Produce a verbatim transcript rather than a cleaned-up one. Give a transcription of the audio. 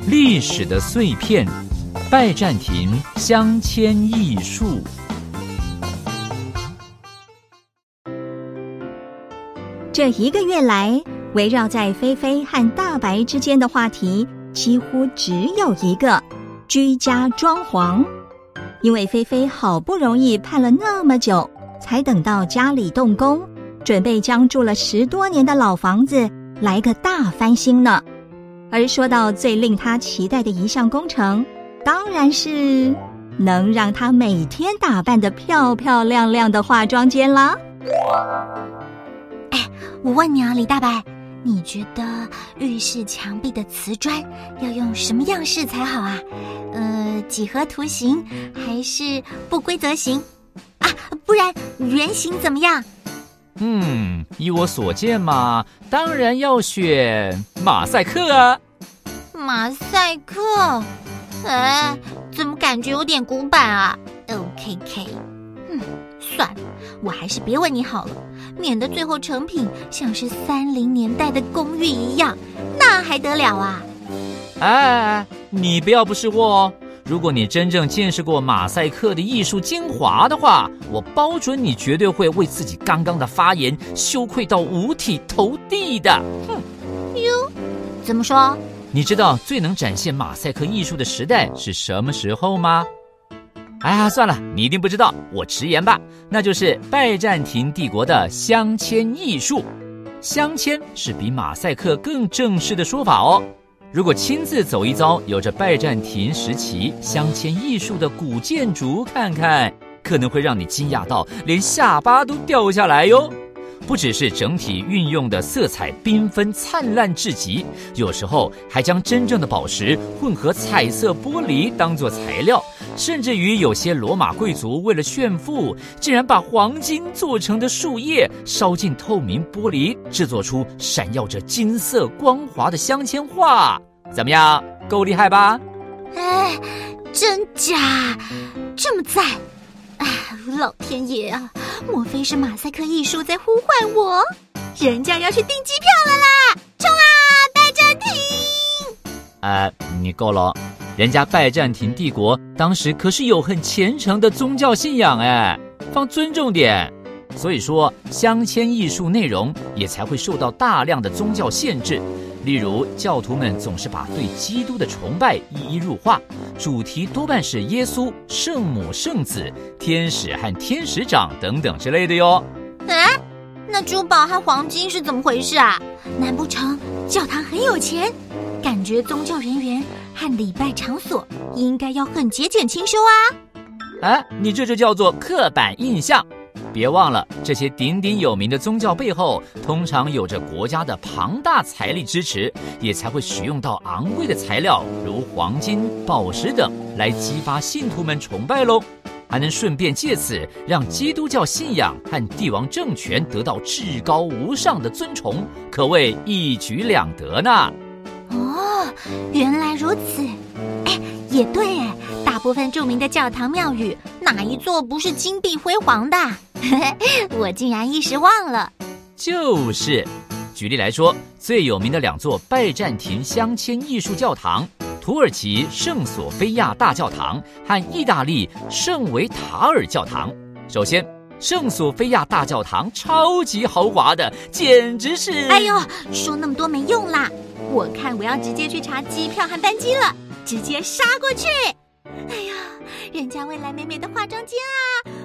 历史的碎片，拜占庭镶嵌艺术。 这一个月来，围绕在菲菲和大白之间的话题几乎只有一个：居家装潢。因为菲菲好不容易盼了那么久，才等到家里动工，准备将住了十多年的老房子来个大翻新呢。而说到最令她期待的一项工程，当然是能让她每天打扮得漂漂亮亮的化妆间啦。 哎，我问你啊，李大白，你觉得浴室墙壁的瓷砖要用什么样式才好啊？呃，几何图形还是不规则形？啊，不然圆形怎么样？ 嗯，依我所见嘛，当然要选马赛克啊。 马赛克？哎，怎么感觉有点古板啊 ？O K K， 嗯，算了，我还是别问你好了，免得最后成品像是三零年代的公寓一样，那还得了啊！ 哎哎哎，你不要不识货哦。如果你真正见识过马赛克的艺术精华的话，我保准你绝对会为自己刚刚的发言羞愧到五体投地的。哼， 哟，怎么说？ 你知道最能展现马赛克艺术的时代是什么时候吗？哎呀，算了，你一定不知道，我直言吧，那就是拜占庭帝国的镶嵌艺术。镶嵌是比马赛克更正式的说法哦。如果亲自走一遭有着拜占庭时期镶嵌艺术的古建筑看看，可能会让你惊讶到连下巴都掉下来哟。不只是整体运用的色彩缤纷灿烂至极，有时候还将真正的宝石混合彩色玻璃当作材料，甚至于有些罗马贵族为了炫富，竟然把黄金做成的树叶烧进透明玻璃，制作出闪耀着金色光滑的镶嵌画。怎么样，够厉害吧？ 哎，真假这么赞！哎，老天爷啊，莫非是马赛克艺术在呼唤我？人家要去订机票了啦！冲啊，拜占庭！ 呃，你够了，人家拜占庭帝国当时可是有很虔诚的宗教信仰哎，放尊重点。所以说，镶嵌艺术内容也才会受到大量的宗教限制。例如，教徒们总是把对基督的崇拜一一入画，主题多半是耶稣、圣母、圣子、天使和天使长等等之类的哟。 啊，那珠宝和黄金是怎么回事啊？难不成教堂很有钱？感觉宗教人员和礼拜场所应该要很节俭清修啊。 哎，你这就叫做刻板印象。别忘了，这些鼎鼎有名的宗教背后，通常有着国家的庞大财力支持，也才会使用到昂贵的材料，如黄金、宝石等，来激发信徒们崇拜咯。还能顺便借此让基督教信仰和帝王政权得到至高无上的尊崇，可谓一举两得呢。 哦，原来如此。哎，也对哎，大部分著名的教堂庙宇，哪一座不是金碧辉煌的？我竟然一时忘了。 就是，举例来说，最有名的两座拜占庭镶嵌艺术教堂，土耳其圣索菲亚大教堂和意大利圣维塔尔教堂。首先，圣索菲亚大教堂超级豪华的，简直是…… 哎呦，说那么多没用啦！我看我要直接去查机票和班机了，直接杀过去！哎呀，人家未来美美的化妆间啊，